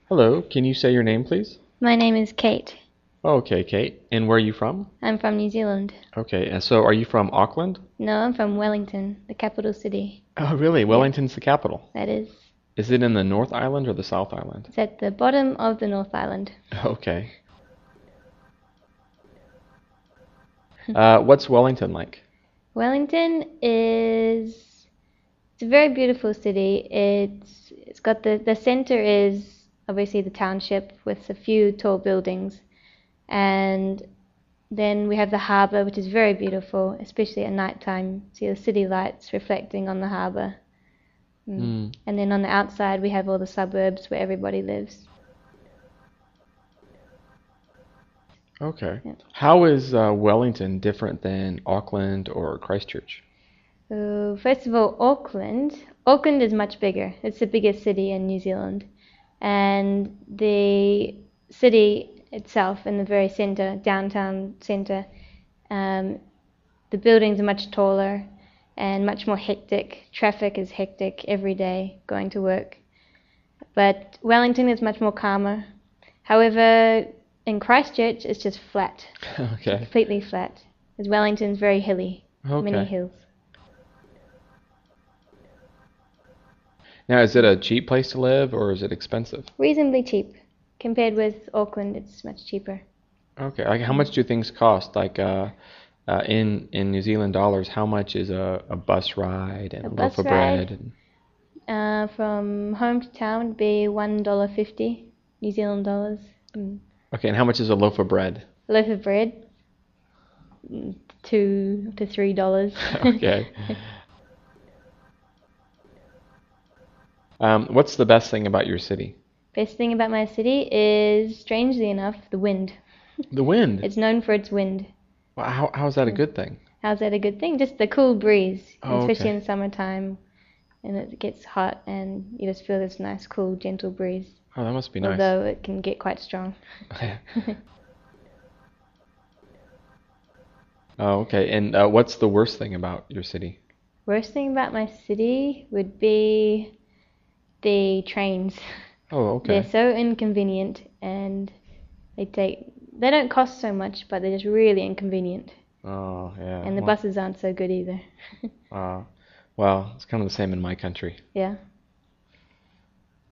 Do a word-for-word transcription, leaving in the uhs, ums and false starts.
Hello, can you say your name, please? My name is Kate. Okay, Kate. And where are you from? I'm from New Zealand. Okay, and so are you from Auckland? No, I'm from Wellington, the capital city. Oh, really? Yeah. Wellington's the capital. That is. Is it in the North Island or the South Island? It's at the bottom of the North Island. Okay. Uh, what's Wellington like? Wellington is it's a very beautiful city. It's it's got the the center is obviously the township with a few tall buildings, and then we have the harbour, which is very beautiful, especially at night time. See the city lights reflecting on the harbour. Mm. Mm. And then on the outside we have all the suburbs where everybody lives. Okay. Yeah. How is uh, Wellington different than Auckland or Christchurch? So first of all, Auckland. Auckland is much bigger. It's the biggest city in New Zealand, and the city itself, in the very centre, downtown centre, um, the buildings are much taller and much more hectic. Traffic is hectic every day going to work. But Wellington is much more calmer. However, in Christchurch, it's just flat, Okay. completely flat. Because Wellington's very hilly, many Okay. hills. Now, is it a cheap place to live or is it expensive? Reasonably cheap. Compared with Auckland, it's much cheaper. Okay. Like, how much do things cost? Like, uh, uh, in in New Zealand dollars, how much is a, a bus ride and A a loaf bus of ride bread? And, uh, from home to town would be one dollar fifty New Zealand dollars. Mm. okay, and how much is a loaf of bread? A loaf of bread, mm, two to three dollars. Okay. Um, what's the best thing about your city? Best thing about my city is, strangely enough, the wind. The wind. It's known for its wind. Wow, how how is that a good thing? How's that a good thing? Just the cool breeze, Oh, especially okay. in summertime, and it gets hot, and you just feel this nice, cool, gentle breeze. Oh, that must be nice. Although it can get quite strong. Oh, okay. And uh, what's the worst thing about your city? Worst thing about my city would be the trains. Oh, They're okay. so inconvenient, and they take they don't cost so much, but they're just really inconvenient. Oh, yeah. And the Well, buses aren't so good either. uh, well, it's kind of the same in my country. Yeah.